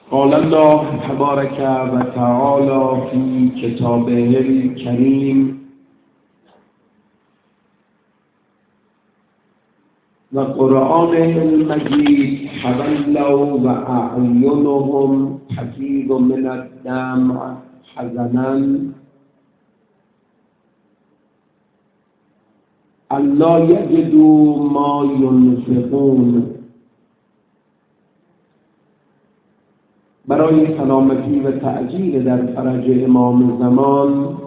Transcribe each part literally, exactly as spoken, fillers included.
قال الله تبارك و تعالى في كتابه الكريم و قرآنه المجید تولوا و اعینهم تفیض من الدمع حزنا الا یجدوا ما ینفقون. برای سلامتی و تعجیل در فرج امام زمان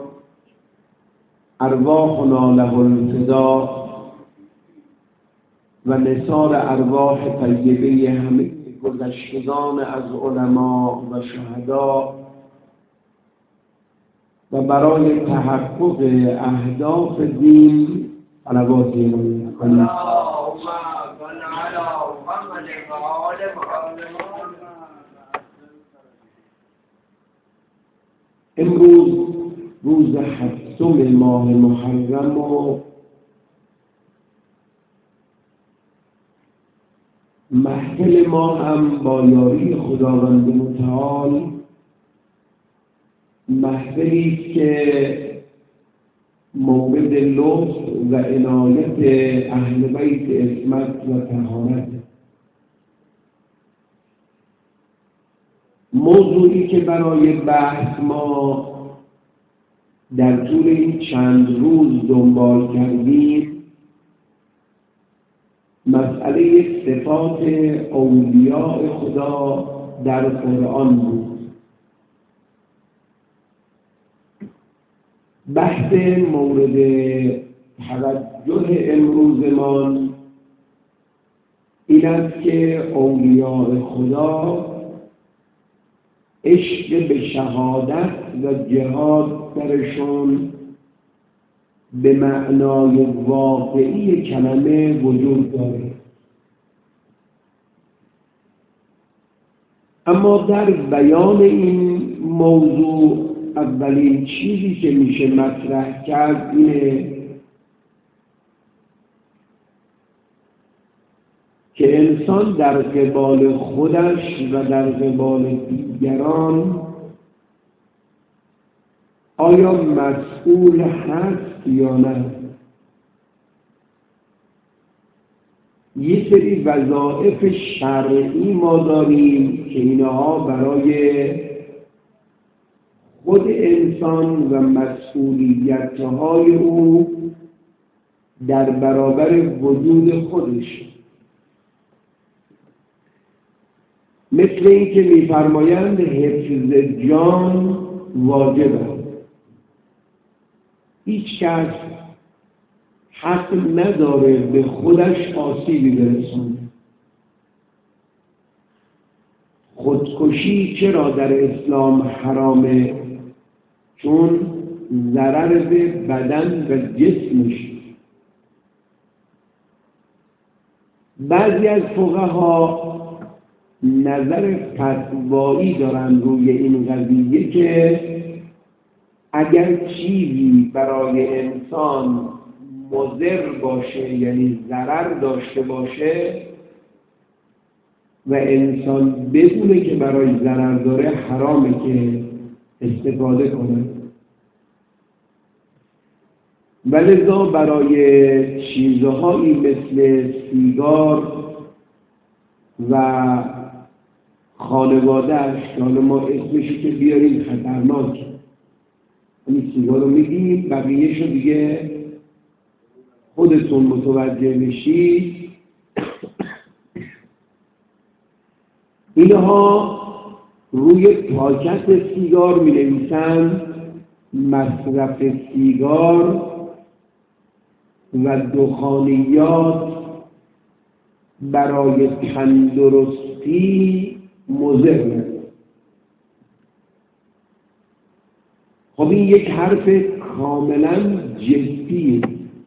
ارواحنا له الفدا و نثار ارواح طیبه همه گذشتگان از علما و شهدا و برای تحقق اهداف دین صلوات الهی کنید. امروز روز هفتم ماه محرم و محفل ما هم با یاری خداوند متعال محفلی است که مورد لطف و عنایت اهل بیت عصمت و طهارت. موضوعی که برای بحث ما در طول این چند روز دنبال کردیم مسئله صفات اولیاء خدا در قرآن بود. بحث مورد توجه امروزمان این است که اولیاء خدا عشق به شهادت و جهاد درشون به معنای واقعی کلمه وجود داره، اما در بیان این موضوع اولین چیزی که میشه مطرح کرد اینه که انسان در قبال خودش و در قبال دیگران آیا مسئول هست یا نه؟ یه سری وظایف شرعی ما داریم که اینها برای خود انسان و مسئولیت‌های او در برابر وجود خودش، مثل این که می‌فرمایند حفظ جان واجب است. هیچ کس حق نداره به خودش آسیبی برسونه. خودکشی چرا در اسلام حرامه؟ چون ضرر به بدن و جسمش. بعضی از فقها نظر فتوایی دارن روی این قضیه که اگر چیزی برای انسان مضر باشه، یعنی ضرر داشته باشه و انسان بدونه که برای ضرر داره، حرامه که استفاده کنه. ولذا برای چیزهایی مثل سیگار و خانواده‌اش که حالا ما اسمشو که بیاریم خطرناکه، این سیگار رو میدیم، بقیه‌شو دیگه خودتون متوجه میشید. اینها روی پاکت سیگار می نویسند مصرف سیگار و دخانیات برای تندرستی مضر. خب این یک حرف کاملا جدیه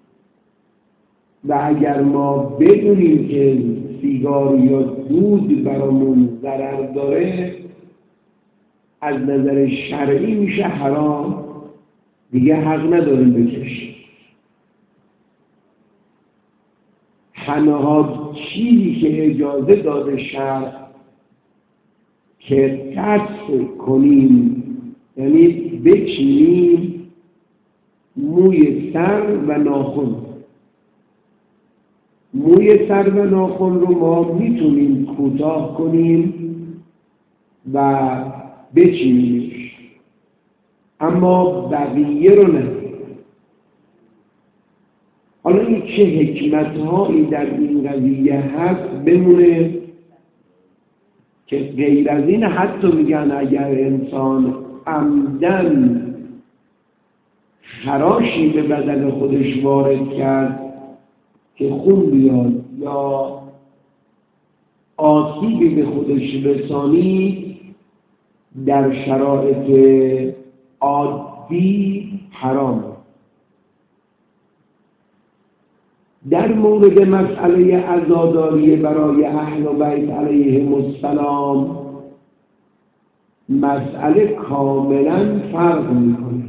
و اگر ما بدونیم که سیگار یا دود برامون ضرر داره، از نظر شرعی میشه حرام، دیگه حق نداریم بکشیم. تنها چیزی که اجازه داده شرع که قطع کنیم، یعنی بچینیم موی سر و ناخن. موی سر و ناخن رو ما میتونیم کوتاه کنیم و بچینیمش، اما بقیه رو نه. حالا این چه حکمت‌هایی در این قضیه هست بمونه که غیر از این حتی میگن اگر انسان عمدن خراشی به بدن خودش وارد کرد که خون بیاد یا آسیبی به خودش رسانی، در شرایط عادی حرام. در مورد مسئله عزاداری برای اهل بیت علیهم السلام مسئله کاملا فرق میکنه،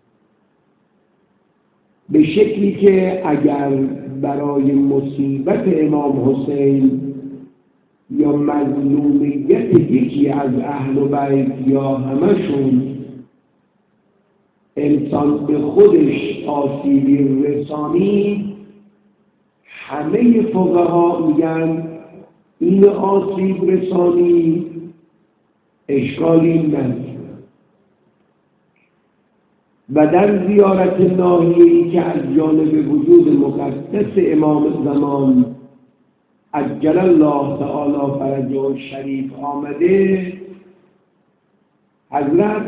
به شکلی که اگر برای مصیبت امام حسین یا مظلومیت یکی از اهل بیت یا همشون انسان به خودش آسیبی رسانی، همه فقها میگن این آسیب رسانی اشکالی نداره. و در زیارت ناحیه‌ای که از جانب وجود مقدس امام زمان عجل الله تعالی فرجه الشریف آمده، حضرت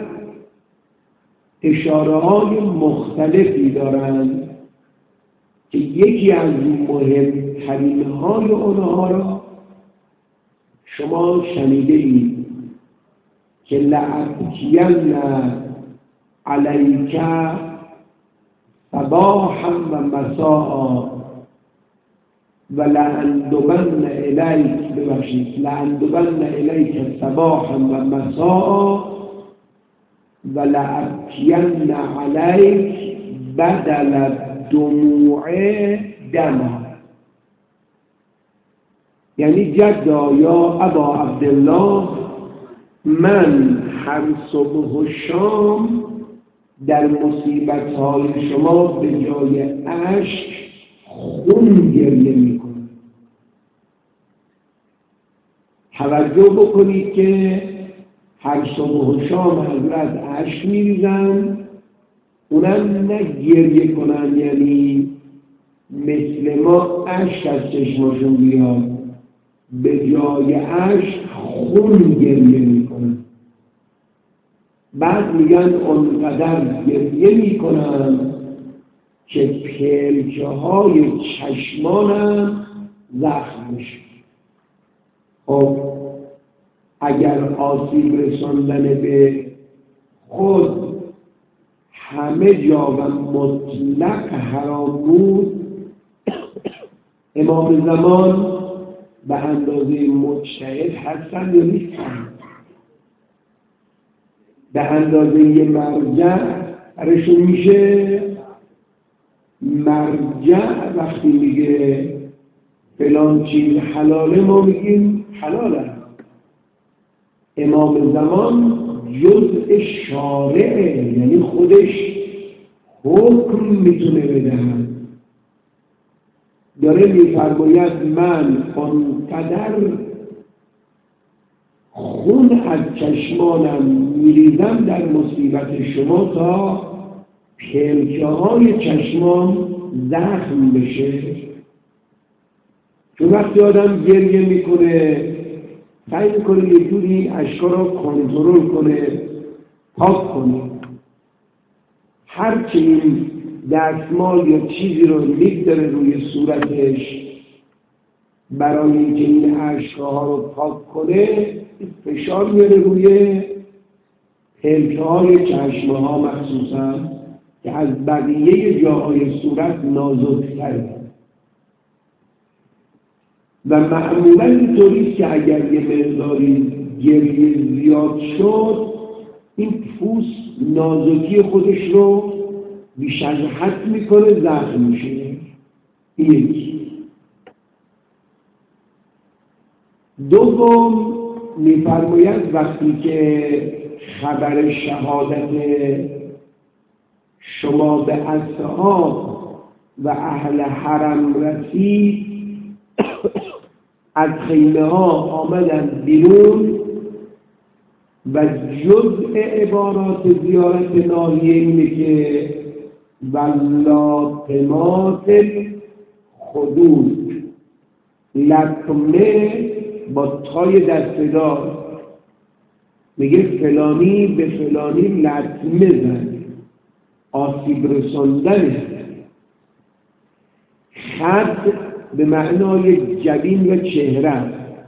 اشاره‌های مختلفی دارند که یکی از مهمترین های آنها را شما شنیده اید که لأتین علیک صباحا و مساء و لأندبن الیک ببخشید لأندبن الیک صباحا و مساء و لأتین علیک بدل دموع دما. یعنی جدا یا ابا عبدالله، من هر صبح و شام در مصیبت‌های شما به جای اشک خون گریه میکنم. توجه بکنید که هر صبح و شام حضرت اشک میریزن، اونم نه گریه کنن یعنی مثل ما اشک از چشماشون بیاد، به جای اشک خون گریه میکنن. بعد میگن اونقدر گریه میکنن که پلکه های چشمانم زخم میشه. خب اگر آسیب رساندن به خود همه جا و مطلق حرام بود، امام زمان به اندازه مجتهد هستن یا نیستن؟ به اندازه یه مرجع برشون میشه. مرجع وقتی میگه فلان چیز حلاله ما میگیم حلاله. امام زمان جزء شارعه، یعنی خودش حکم میتونه بدهد. داره میفرماید من آنقدر خون از چشمانم میریزم در مصیبت شما تا پلکه های چشمان زخم بشه. چون وقتی آدم گریه میکنه سعی میکنه یه جوری اشکا رو کنترل کنه، پاک کنه. هرچی این دستمال یا چیزی رو میگذاره روی صورتش برای اینکه این اشکاها رو پاک کنه، فشار میاره روی پلکه های چشمه ها مخصوصا که از بقیه جاهای صورت نازک‌تره. و معمولا اینطوریست که اگر یه مقداری گریه زیاد شد، این پوست نازکی خودش رو بیش از حد میکنه، زخم میشه. یک. دوم می‌فرماید وقتی که خبر شهادت شما به اصحاب و اهل حرم رسید، از خیمه ها آمدن بیرون و جزء عبارات زیارت ناحیه اینه که ولاطمات خدود، لطمه با تای دسته‌دار، میگه فلانی به فلانی لطمه زد، آسیب رساندن. خد به معنای جبین و چهره،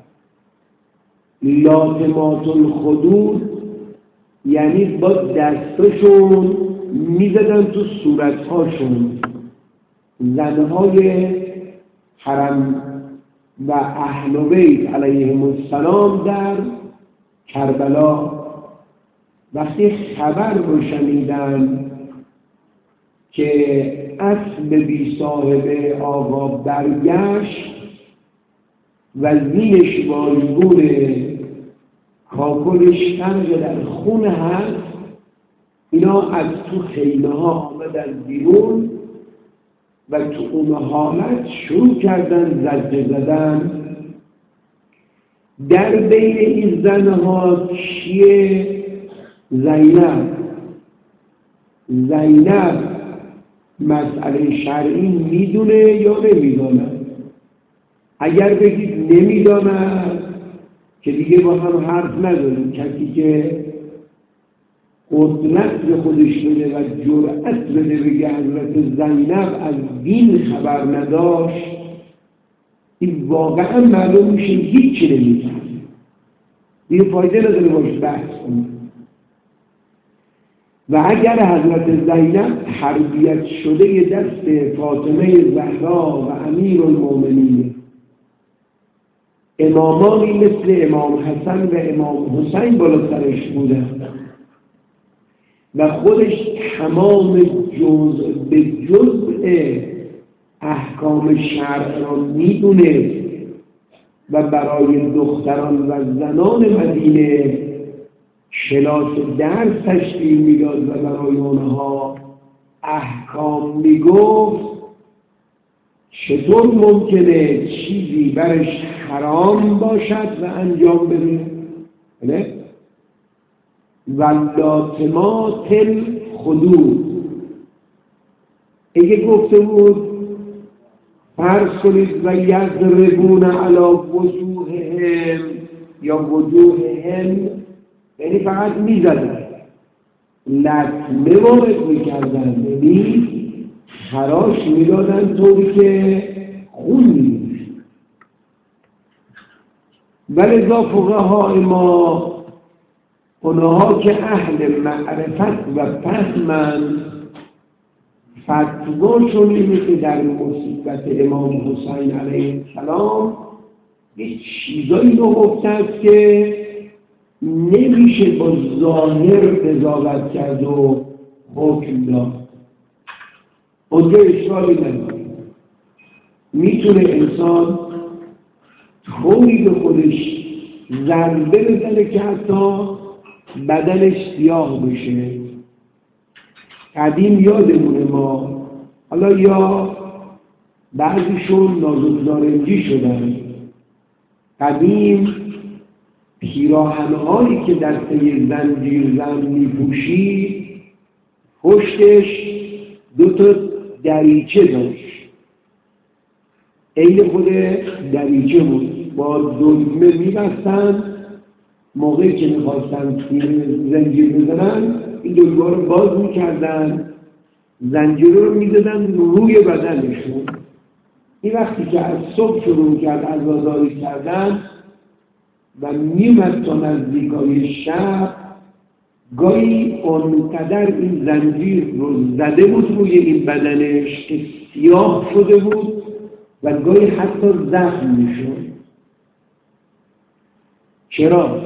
لاطمات الخدود یعنی با دستشون میزدن تو صورتهاشون. زنهای حرم و اهل بیت علیهم السلام در کربلا وقتی خبر رو شنیدن که اسب بی صاحب آقا برگشت و زینش بایگون کاکلش غرق در خون هست، اینا از تو خیمه ها آمدن بیرون و تو اون حالت شروع کردن زجه زدن. در بین این زنها کیه؟ زینب. زینب مسئله شرعی میدونه یا نمیدونه؟ اگر بگید نمیدونه که دیگه با هم حرف نداریم. کسی که قدرت به خودش بده و جرأت بده بگه حضرت زینب از دین خبر نداشت، این واقعا معلوم میشه هیچی نمیدونه، دیگه فایده نداره باش بحث کنه. و اگر حضرت زینب تربیت شده دست فاطمه زهرا و امیر المؤمنین، امامانی مثل امام حسن و امام حسین بالا سرش بودن و خودش تمام جزء به جزء احکام شرع را میدونه و برای دختران و زنان مدینه کلاس درس تشکیل میداد و برای آنها احکام میگفت، چطور ممکنه چیزی برش حرام باشد و انجام بده؟ نه؟ ولاطمات الخدود. اگه گفته بود فرض کنید و یضربون علی وجوههم یا وجوههم، یعنی فقط میزدن، لطمه وارد میکردن، یعنی خراش میدادن طوری که خون میدید. ولذا فقهای ما، اونها که اهل معرفت و فهمند، فتواشون اینه که در مصیبت امام حسین علیه السلام یه چیزایی رو گفتند که نمیشه با ظاهر قضاوت کرد و حکم داد. اونجا اشکالی نداره، میتونه انسان طوری به خودش ضربه بزنه که حتی بدنش سیاه بشه. قدیم یادمونه ما، حالا یا بعضیشون نازک نارنجی شدن، قدیم پیراهن‌هایی که دسته زنجیر زن می‌پوشید پشتش دو تا دریچه داشت، عین خود دریچه بود، با دگمه می‌بستن، موقعی که می‌خواستن زنجیر بزنن این دگمه رو باز می‌کردن، زنجیر رو می‌زدن روی بدنشون. این وقتی که از صبح شروع کرد عزاداری کردن و میومد تا نزدیکای شب، گاهی اونقدر این زنجیر رو زده بود روی این بدنش که سیاه شده بود و گاهی حتی زخم میشد. چرا؟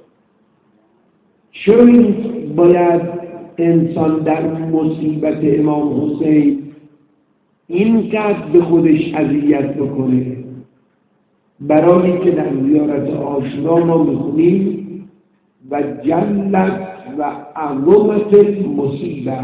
چرا این باید انسان در مصیبت امام حسین اینقدر به خودش اذیت بکنه؟ برای که در زیارت عاشورا ما میخونیم و جلت و عظمت المصیبه،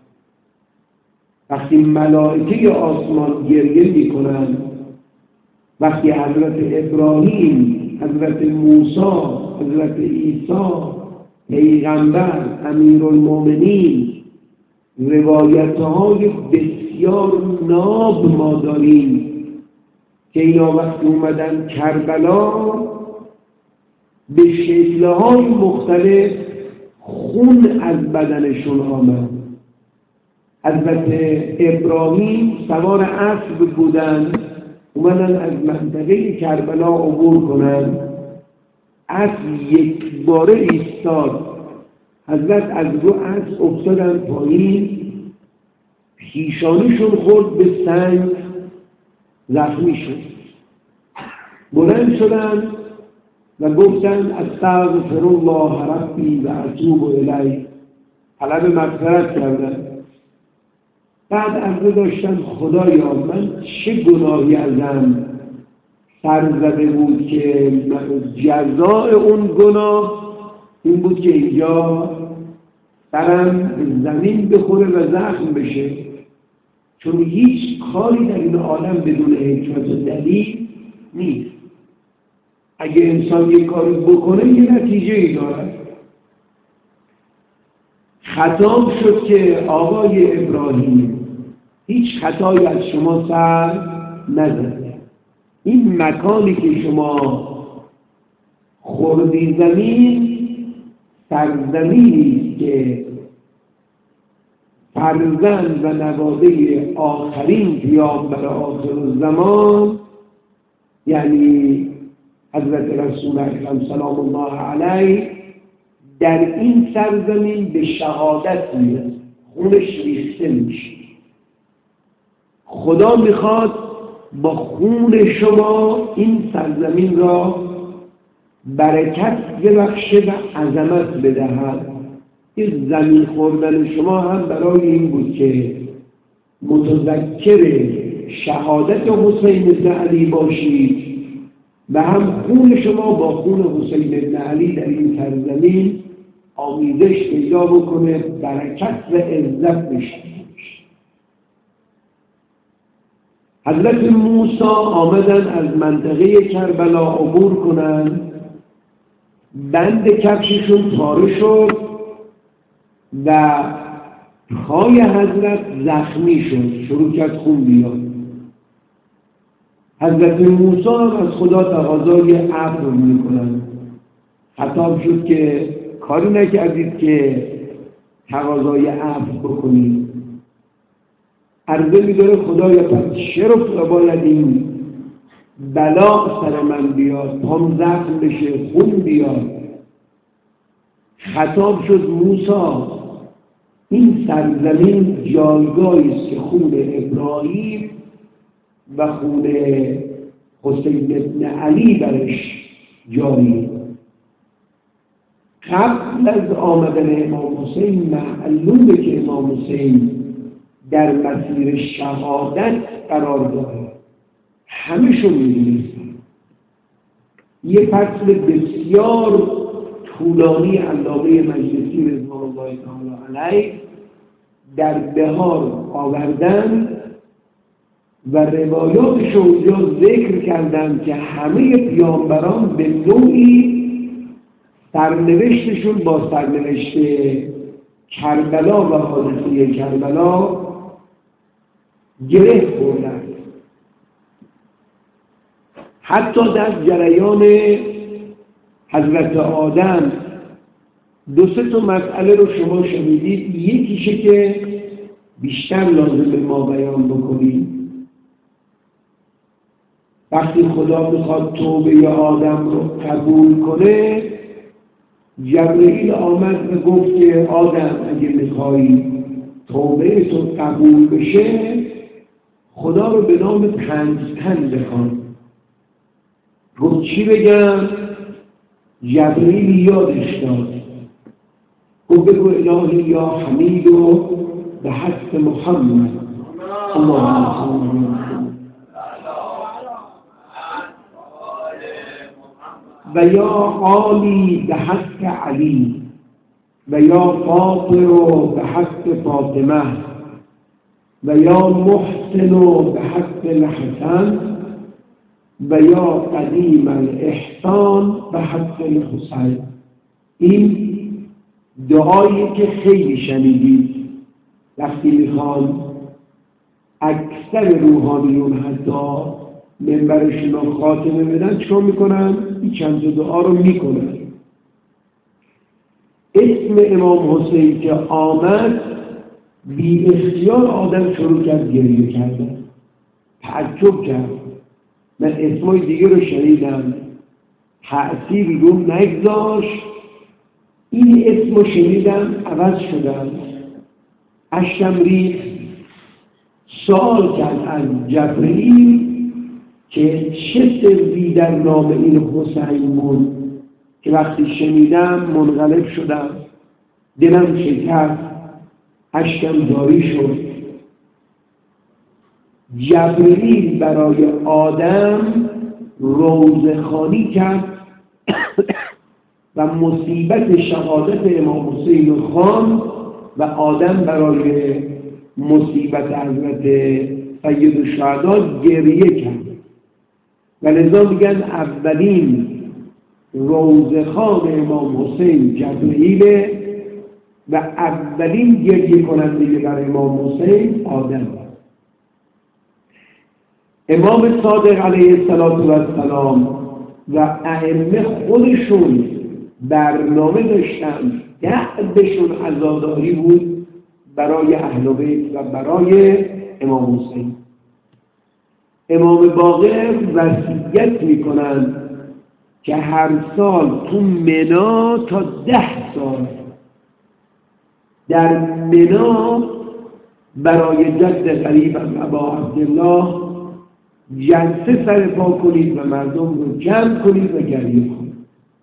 وقتی ملائکه آسمان گریه میکنن، وقتی حضرت ابراهیم، حضرت موسی، حضرت عیسی پیغمبر، امیرالمومنین، روایت‌های بسیار ناب ما داریم که اینا وقتی اومدن کربلا به شکل‌های مختلف خون از بدنشون آمد. حضرت ابراهیم سوار اسب بودن، اومدن از منطقه کربلا عبور کنن، اسب یک باره ایستاد، حضرت از رو اسب افتادن پایین، پیشانیشون خورد به سنگ، زخمی شد. بلند شدن و گفتن استغفر الله ربی و اتوب الیه، طلب مغفرت کردن. بعد عرضه داشتن خدایا من چه گناهی ازم سر زده بود که جزای اون گناه این بود که اینجا سرم به زمین بخوره و زخم بشه، چون هیچ کاری در این عالم بدون حکمت و دلیل نیست. اگه انسان یک کاری بکنه یه نتیجه ای دارد. خطاب شد که آقای ابراهیم هیچ خطایی از شما سر نزده، این مکانی که شما خوردی زمین سرزمینی است که فرزند و نواده آخرین پیامبر آخر الزمان یعنی حضرت رسول اکرم سلام الله علیه در این سرزمین به شهادت میرسه، خونش ریخته میشه. خدا میخواد با خون شما این سرزمین را برکت ببخشه و عظمت بدهد. این زمین خوردن شما هم برای این بود که متذکر شهادت حسین بن علی باشید و هم خون شما با خون حسین بن علی در این سرزمین آمیزش پیدا بکنه، برکت و عزت بشه. حضرت موسی آمدن از منطقه کربلا عبور کنن، بند کفششون پاره شد و پای حضرت زخمی شد، شروع کرد خون بیاد. حضرت موسی از خدا تقاضای عفو میکنن. خطاب شد که کاری نکردید که تقاضای عفو بکنید. عرضه می‌داره خدایا پس چرا باید این بلا سر من بیاد، پام زخم بشه، خون بیاد؟ خطاب شد موسی این سرزمین جایگاهی است که خون ابراهیم و خون حسین بن علی برش جاری. قبل از آمدن امام حسین معلومه که امام حسین در مسیر شهادت قرار داره، همه شو می‌دونید. یه فصل بسیار طولانی علامه مجلسی رضوان الله تعالی علیه در بهار آوردن و روایاتش اونجا ذکر کردن که همه پیامبران به نوعی سرنوشتشون با سرنوشت کربلا و حادثه کربلا گره خوردن. حتی در جریان حضرت آدم دو سه تا مسئله رو شما شنیدید، یکیشه که بیشتر لازم به ما بیان بکنید. وقتی خدا میخواد توبه آدم رو قبول کنه، جبرئیل آمد و گفت که آدم اگه میخوایی توبه تو قبول بشه خدا رو به نام پنج تن بخوان. گفت چی بگم؟ جبرئیل یادش داد، گفت بگو الهی یا حمید و به حق محمد اللهم صل علی محمد. و یا عالی به حق علی و یا فاطر به حق فاطمه و یا محسن به حق الحسن و یا قدیم الاحسان به حق الحسین. این دعایی که خیلی شنیدید وقتی میخوان اکثر روحانیون حتی منبرشون رو خاتمه بدن چون میکنن؟ این چند دعا رو میکنن. اسم امام حسین که آمد بی اختیار آدم شروع کرد گریه کردن، تعجب کرد. من اسمای دیگه رو شنیدم تأثیری رو نگذاشت، این اسم رو شنیدم عوض شدم، اشکم ریخت. سوال کرد از جبرئیل که چه سری در نام این حسین بود که وقتی شنیدم منقلب شدم، دلم شکست، اشکم جاری شد. جبرئیل برای آدم روزخوانی کرد و مصیبت شهادت امام حسین خان و آدم برای مصیبت حضرت سید الشهدا گریه کرد و لذا میگن اولین روزخوان امام حسین جبرئیل و اولین گریه کننده برای امام حسین آدم. امام صادق علیه السلام و ائمه خودشون برنامه داشتن، دعوشون عزاداری بود برای اهل بیت و برای امام حسین. امام باقر وصیت میکنن که هر سال تو منا تا ده سال در منا برای جد قریبم ابا عبدالله جلسه سرپا کنید و مردم رو جمع کنید و گریه کنید.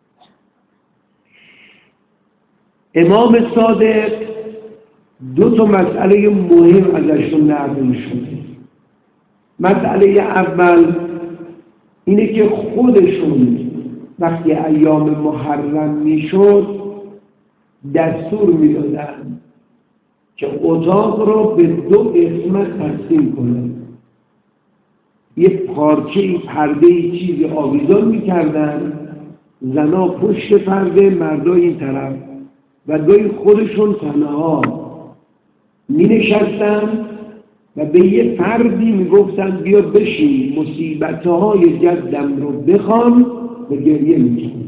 امام صادق دو تا مسئله مهم ازشون نقل شده. مسئله اول اینه که خودشون وقتی ایام محرم میشد دستور میدادن که اتاق رو به دو قسمت تقسیم کنن. یه پارچه پرده چیزی آویزان میکردن، زنا پشت پرده، مردا این طرف، و گاهی خودشون تنها می نشستن و به یه فردی می گفتن بیا بشین مصیبتهای جدم رو بخوان و گریه می کنن.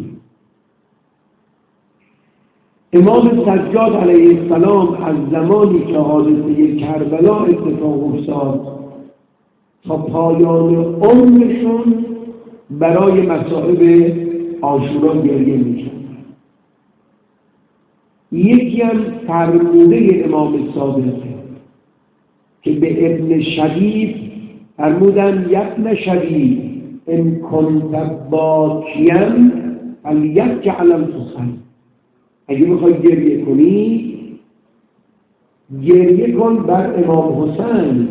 امام سجاد علیه السلام از زمانی که حادثه کربلا اتفاق افتاد تا پایان عمرشون برای مصائب عاشورا گریه می کنن. یکی هم فرموده امام صادق که به ابن شبیب فرمودن یبن شبیب ان کنت باکیان فلیجعل الحسین، اگه میخوای گریه کنی گریه کن بر امام حسین.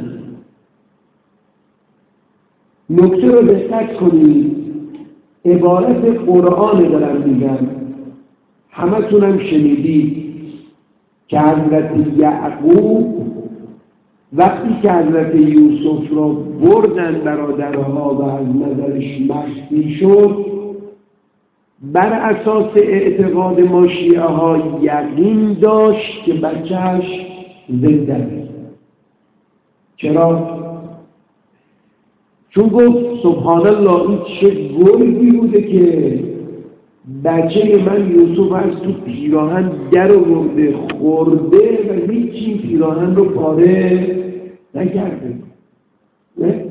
نکته رو دقت کنید، عبارت قرآن دارم میگم، همه تونم شنیدید که حضرت یعقوب وقتی که حضرت یوسف را بردن برادرها و از نظرش مخفی شد، بر اساس اعتقاد ما شیعه ها یقین داشت که بچهش زنده است. چرا؟ چون گفت سبحان الله این چه گرگی بوده که بچه من یوسف از تو پیراهن در آورده خورده و هیچی پیراهن رو پاره نکرده. نه؟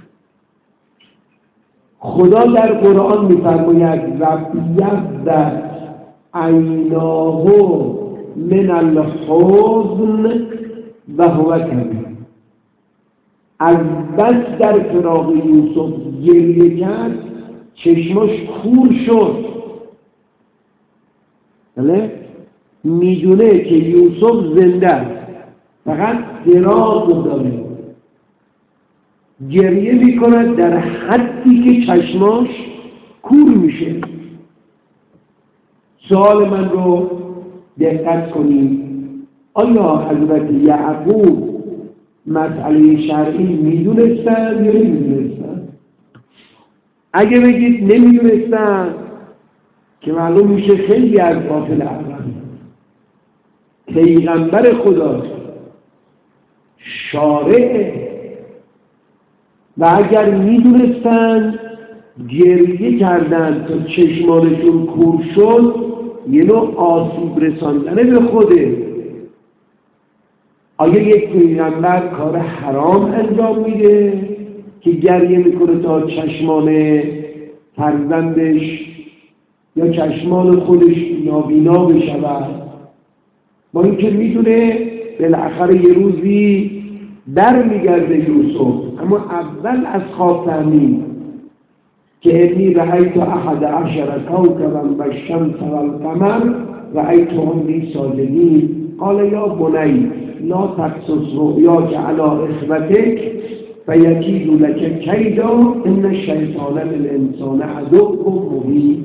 خدا در قرآن می‌فرماید رب یبدت عیناه من الحزن و هو کظیم. از بس در فراق یوسف گریه کرد چشماش کور شد. بله؟ میدونه که یوسف زنده است، فقط فراق داره، گریه میکند در حدی که چشماش کور میشه. سوال من رو دقت کنید. آیا حضرت یعقوب مسئله شرعی میدونستن یا نمیدونستن؟ اگه بگید نمیدونستن که معلوم میشه خیلی از غافل عقل. پیغمبر خدا شارع و اگر میدونستن گریه کردن تا چشمانشون کور شد، یه نوع آسیب رساندنه به خوده. آیا یک پیغمبر کار حرام انجام میده که گریه میکنه تا چشمان فرزندش یا چشمان خودش نابینا بشود؟ با اینکه میدونه بالاخره یه روزی در میگرده یوسف، اما اول از خواب فهمید که انی رأیت احد عشر کوکبا والشمس والقمر رأیتهم لی ساجدین قال یا بنی لا تقصص رؤیاک علی اخوتک فیکیدوا لک کیدا ان الشیطان للانسان عدو مبین.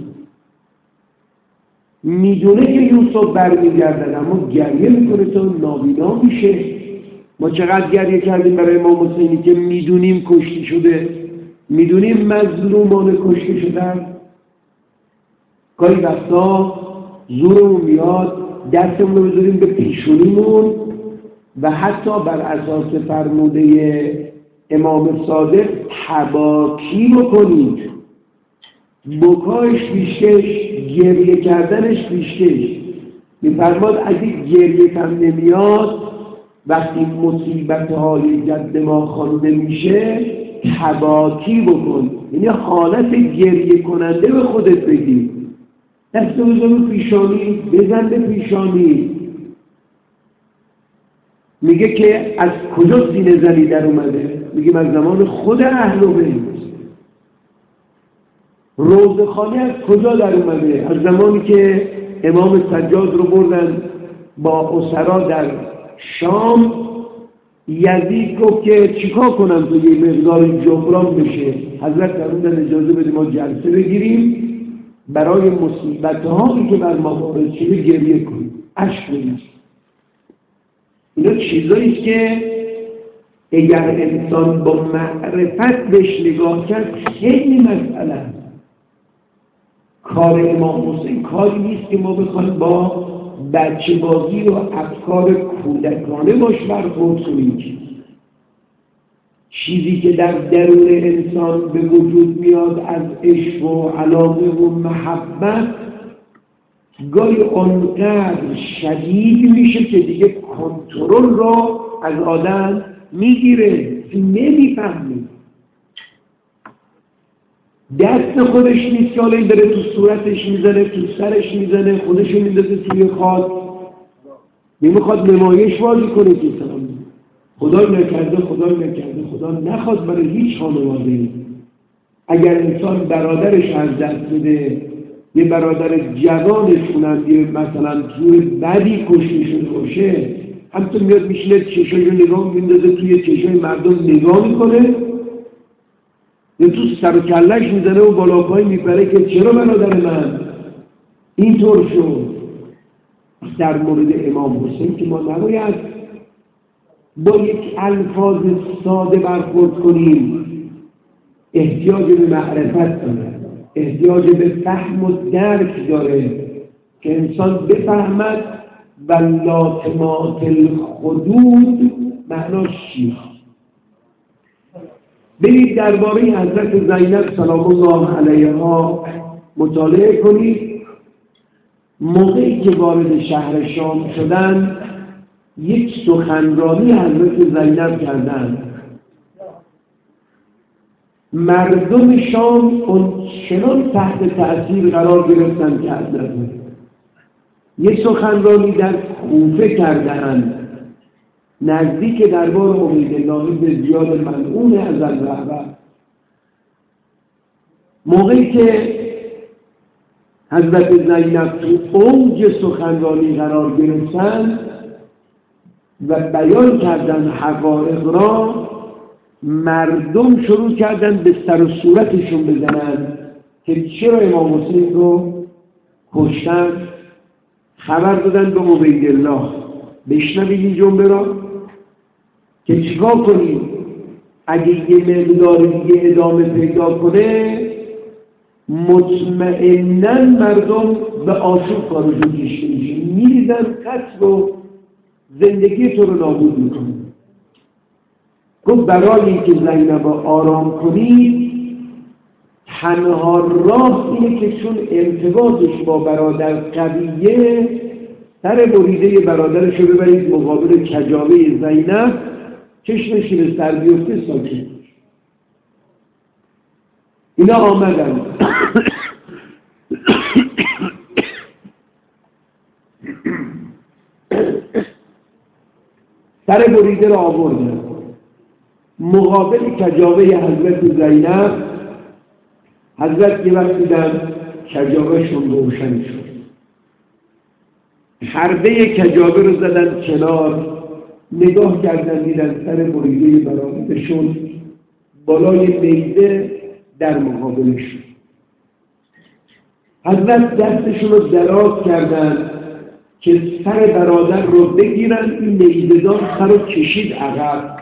میدونه که یوسف برمیگردن اما گریه میکنه تا نابینا میشه. ما چقدر گریه کردیم برای امام حسینی که میدونیم کشته شده، میدونیم مظلومان کشته شدن. گاهی وقتا زورمون میاد دستمون رو بذاریم به پیشونیمون و حتی بر اساس فرموده امام صادق تباکی بکنید. بکایش پیشکش، گریه کردنش پیشکش. میفرماد اگه گریه کم نمیاد، وقتی مصیبت‌های جد ما خوانده میشه تباکی بکن، یعنی حالت گریه کننده به خودت بگیر. دست بزن پیشانی، بزن به پیشانی. میگه که از کجا سینه زنی در اومده؟ میگه از زمان خود اهل بیت. روضه‌خوانی از کجا در اومده؟ از زمانی که امام سجاد رو بردن با اسرا در شام. یزید گفت که چیکار کنم تو یه مقدار جبران بشه؟ حضرت فرمودن اجازه بده ما جلسه بگیریم، برای مصیبت‌هایی که بر ما وارد شده گریه کنیم، اشک بریزیم. اینا چیزایی که اگر انسان با معرفت بهش نگاه کرد خیلی مسئله است. کار امام حسین کاری نیست که ما بخوایم با بچه بازی و افکار کودکانه باش برخورد کنیم. چیزی که در درون انسان به وجود میاد از عشق و علاقه و محبت گاهی آنقدر شدید میشه که دیگه کنترل رو از آدم میگیره، نمیفهمی. دست خودش نیست که حالا این داره تو صورتش میزنه، تو سرش میزنه، خودشو میندازه توی خاک، نمیخواد نمایش بازی کنه که سلام خدا نکرده، خدا نکرده، خدا نخواد برای هیچ خانواده. اگر انسان برادرش از دست بده، یه برادر جوانشون هم یه مثلا جور بدی کشته شده باشه، همطور میاد میشینه چشای رو نگاه میندازه توی چشای مردم نگاه میکنه یا تو سر و کلش میزنه و بالا پای میپره که چرا برادر من اینطور شد. در مورد امام حسین که ما نباید با یک الفاظ ساده برخورد کنیم، احتیاج به معرفت داره، احتیاج به فهم و درک داره که انسان بفهمد ولاتمات الخدود معناش چیه. برید درباره حضرت زینب سلام الله علیها مطالعه کنید. موقعی که وارد شهر شام شدن یک سخنرانی حضرت زینب کردند. مردم شام چنان تحت تأثیر قرار گرفتن که حضرت یک سخنرانی در کوفه کردند نزدیک دربار عبیدالله بن زیاد ملعون از الرهبر. موقعی که حضرت زینب تو اوج سخنرانی قرار گرفتن و بیان کردن حقایق را، مردم شروع کردن به سر و صورتشون بزنن که چرا امام حسین رو کشتن، خبر دادن به عبیدالله بشنوید این جمله را که چیکار کنیم اگه یه مقدار دیگه ادامه پیدا کنه مطمئناً مردم به آشوب کارشون کشته میشه، میریزن قتل و زندگی تو رو نابود میکنه. گفت برای اینکه زینب آرام کنید تنها راه اینه که چون ارتباطش با برادر قویه سر بریده برادرش رو ببرید مقابل کجاوه زینب، چشمش به سر بیفته ساکت. اینا آمدن سر بریده را آوردن مقابل کجاوه حضرت زینب. حضرت یه وقت دیدن کجاوهشون روشن شد، حربه کجاوه رو زدن کنار، نگاه کردن دیدن سر بریده برادرشون بالای نیزه در مقابلشون. حضرت دستشون رو دراز کردن که سر برادر رو بگیرن، این نیزه‌دار سر رو کشید عقب.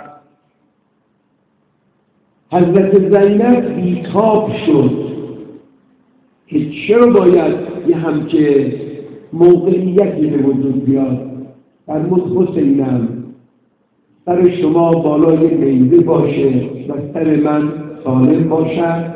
حضرت زینب بیتاب شد که چرا باید یه همچه موقعیتی به وجود بیاد. فرمود حسینم سر شما بالای نیزه باشه و سر من سالم باشد.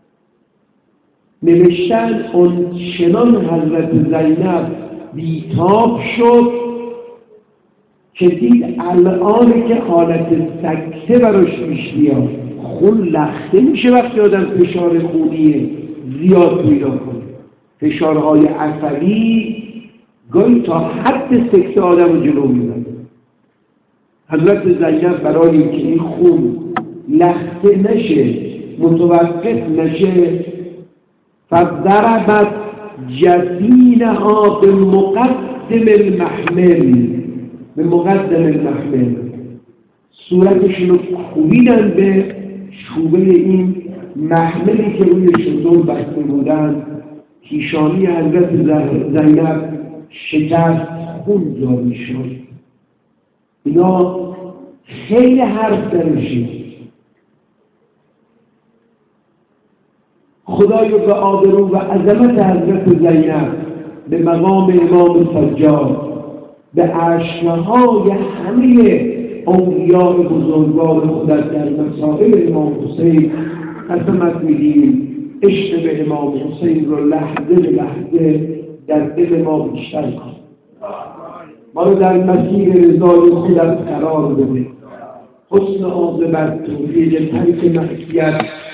نوشتن اون چنان حضرت زینب بیتاب شد که دید الان که حالت سکته براش پیش بیاد. خون لخته میشه وقتی آدم فشار خونی زیاد پیدا کنه. فشارهای عصبی گاهی تا حد سکته آدم رو جلو میبره. حضرت زینب برای اینکه این خون لخته نشه متوقف نشه فضربت جبینها به مقدم المحمل به مقدم المحمل صورتشون رو کوبیدن به چوبه این محملی که روی شتر بسته بودن. پیشانی حضرت زینب شکست، خون جاری شد. اینا خیلی حرف درشید. خدای به آبرو و عظمت حضرت زینب به مقام امام سجاد به اشکهای همه اولیاء بزرگوار خودت در مسائل امام حسین قسمت میدیم. عشق به امام حسین رو لحظه به لحظه در دل ما بیشتر کن. ما رو در مسیر رضای خودت قرار بده. حسن عاقبت، توفیق ترک معصیت